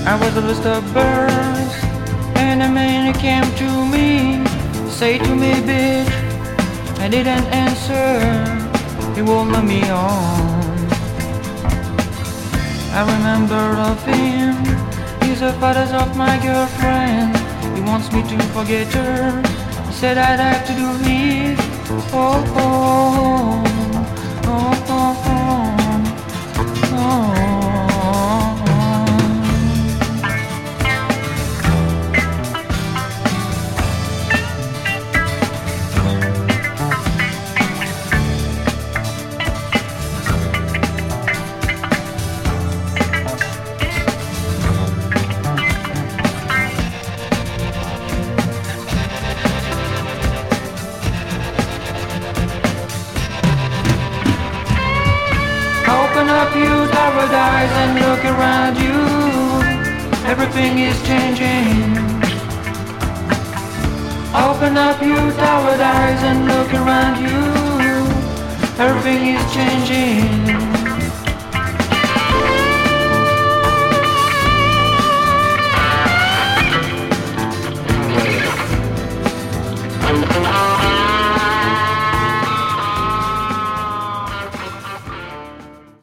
I was a list of birds, and a man came to me, say to me, bitch. I didn't answer, he won't let me on. I remember of him, he's the father of my girlfriend. He wants me to forget her, he said I'd have to do it. Oh, oh, oh, oh, oh, oh, oh. Open up your paradise and look around you. Everything is changing. Open up your paradise and look around you. Everything is changing.